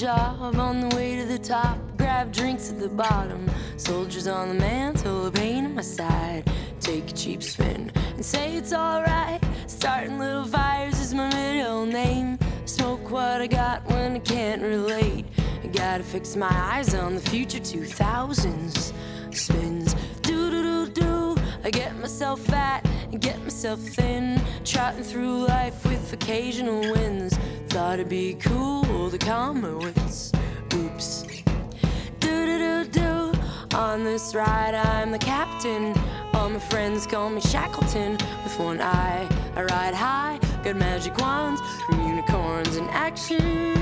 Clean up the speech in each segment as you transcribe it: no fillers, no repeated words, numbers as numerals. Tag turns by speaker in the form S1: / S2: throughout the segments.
S1: job on the way to the top. Grab drinks at the bottom. Soldiers on the mantle, a pain in my side. Take a cheap spin and say it's alright. Starting little fires is my middle name. Smoke what I got when I can't relate. I gotta fix my eyes on the future 2000s. Spins, do-do-do-do. I get myself fat and get myself thin. Trotting through life with occasional wins. Thought it'd be cool to calm my wits. Oops. Do-do-do-do. On this ride I'm the captain. All my friends call me Shackleton. With one eye I ride high. Got magic wands from unicorns in action.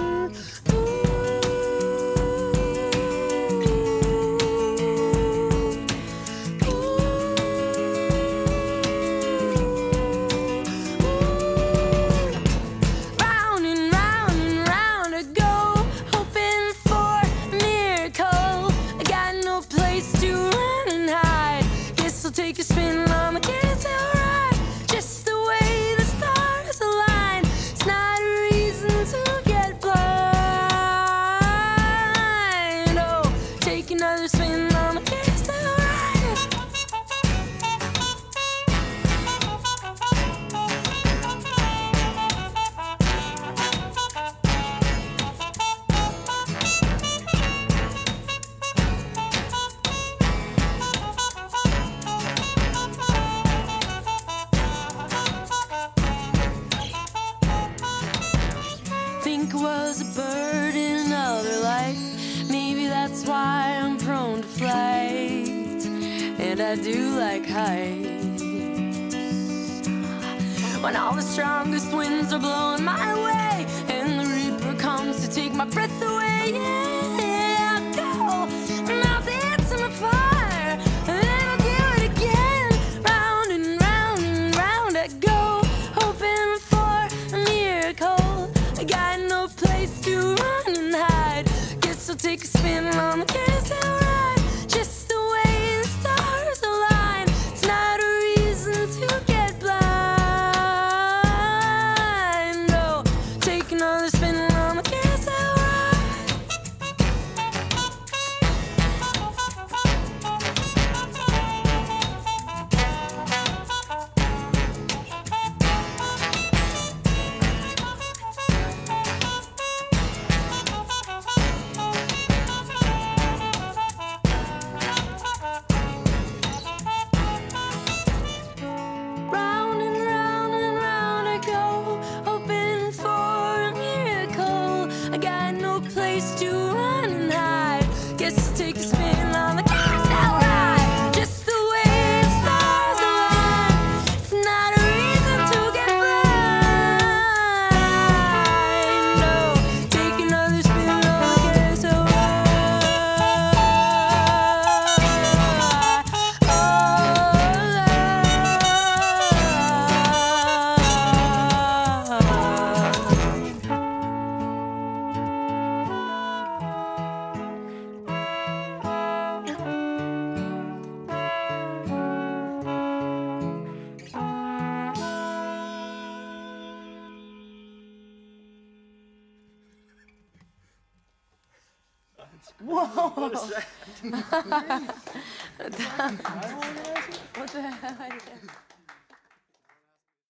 S1: Take a spin on the carousel ride. Just the way the stars align. It's not a reason to get blind. Oh, take another spin on the carousel ride. Think I was a bird in another life. Maybe that's why I'm prone to flight. And I do like heights. When all the strongest winds are blowing my way, and the reaper comes to take my breath away. Yeah, I'll go. And I'll dance in the fire. And then I'll do it again. Round and round and round I go, hoping for a miracle. I got no place to run and hide. Guess I'll take a spin on the carousel ride. Just the way the stars align. It's not a reason to get blind. No, take another spin on the carousel ride. Place to run and hide. Guess I'll take a spin on the carousel ride. Just the way the stars align. It's not a reason to get blind. No, take another spin on the carousel Whoa!
S2: What is that?
S1: What the hell?